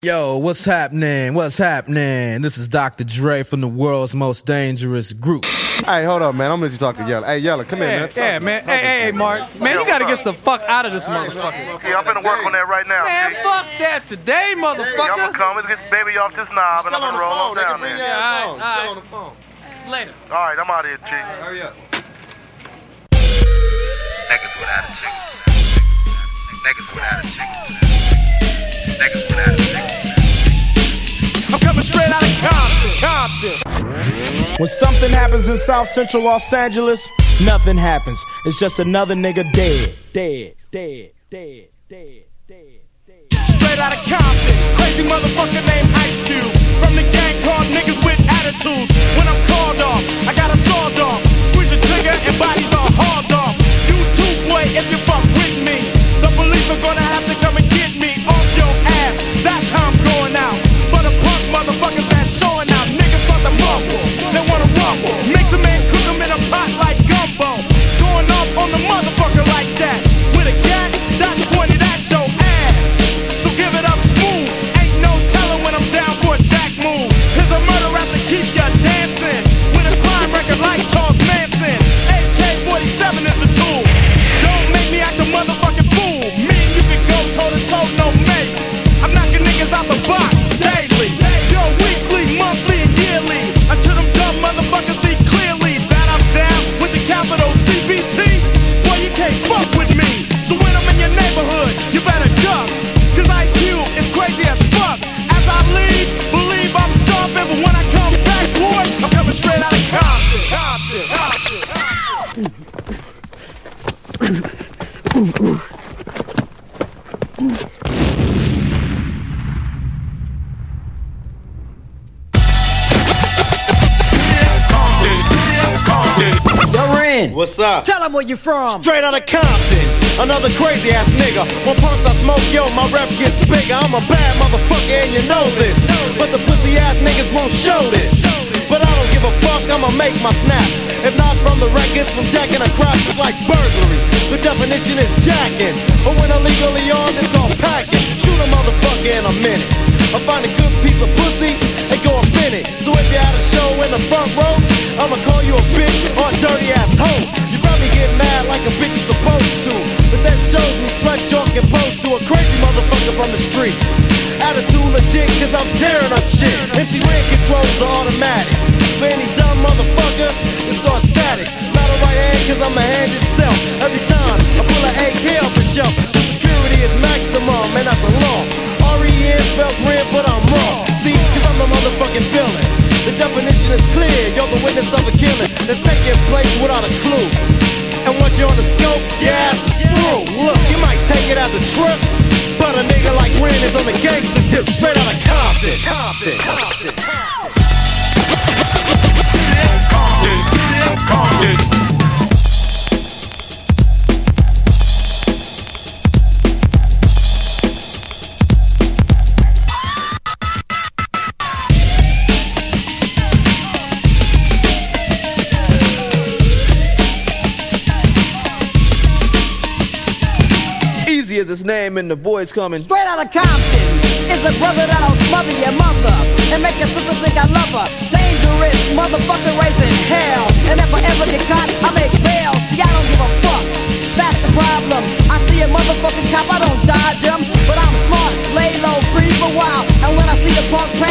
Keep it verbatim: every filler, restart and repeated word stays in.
Yo, what's happening? What's happening? This is Doctor Dre from the world's most dangerous group. Hey, hold up, man. I'm gonna let you talk to Yella. Hey, Yella, come yeah, here, man. Yeah, talk, man. Talk, hey, talk, hey, Mark. Man, you gotta get the fuck out of this motherfucker. Yeah, I'm finna work on that right now. Man, G. fuck that today, Yeah, I'm motherfucker. gonna come. Let's get the baby off this knob and I'm gonna roll on down there. Yeah, all right, all Still right. on the phone. Later. All right, I'm out of here, G. Hurry up. Niggas without a chick. Niggas without a chick. Niggas without a chick. I'm coming straight out of Compton, Compton. When something happens in South Central Los Angeles, nothing happens. It's just another nigga dead, dead, dead, dead, dead, dead, dead. Straight out of Compton, crazy motherfucker named Ice Cube. From the gang called Niggas with Attitudes. When I'm called off, I got a sawed off. Squeeze the trigger and bodies are hauled off. You too, boy, if you fuck with me. The police are gonna have to come and get me off your ass. That's how I'm going out. For the punk motherfuckers that's showing out. Niggas start to mumble, they wanna rumble. Makes a man cook 'em in a pot like gumbo. Going off on the motherfucker like that. With a gat that's pointed at your ass. So give it up smooth. Ain't no telling when I'm down for a jack move. Here's a murder rap to keep ya dancing. With a crime record like Charles Manson. A K forty-seven is a tool. Don't make me act a motherfucking fool. Me and you can go toe to toe, no mate. I'm knocking niggas out the box daily. Yo, weekly, monthly, and yearly. Until them dumb motherfuckers see clearly that I'm down with the capital C B T. Boy, you can't fuck with me. So when I'm in your neighborhood, you better duck. Cause Ice Cube is crazy as fuck. As I leave, believe I'm stomping. But when I come back, boy, I'm coming straight out of Compton. Compton, Compton, Compton. What's up? Tell them where you from. Straight out of Compton, another crazy ass nigga. When punks I smoke, yo, my rep gets bigger. I'm a bad motherfucker and you know this. But the pussy ass niggas won't show this. But I don't give a fuck, I'ma make my snaps. If not from the records, from jacking across, it's like burglary. The definition is jacking. But when illegally armed, it's called packing. Shoot a motherfucker in a minute. I find a good piece of pussy and go up in it. So if you're at a show in the front row, I'ma call you a bitch or a dirty ass hoe. You probably get mad like a bitch is supposed to. But that shows me slut joke and pose to a crazy motherfucker from the street. Attitude legit cause I'm tearing up shit. M C Ren controls are automatic. For any dumb motherfucker, it starts static. Not a right hand cause I'm a hand itself. Every time I pull an A K off the shelf, the security is maximum and that's a law. R E N spells red but I'm raw. See, cause I'm the motherfucking villain. The definition is clear, you're the witness of a killing that's taking place without a clue. And once you're on the scope, your ass is through. Look, you might take it as a trip, but a nigga like Ren is on the gangster tip, straight out of Compton. Compton, Compton, Compton. Compton, Compton. Is his name and the boys coming Straight out of Compton is a brother that'll smother your mother and make your sister think I love her. Dangerous motherfucker raising hell. And if I ever get caught, I make bail. See, I don't give a fuck. That's the problem. I see a motherfucking cop, I don't dodge him, but I'm smart, lay low, breathe a while. And when I see the punk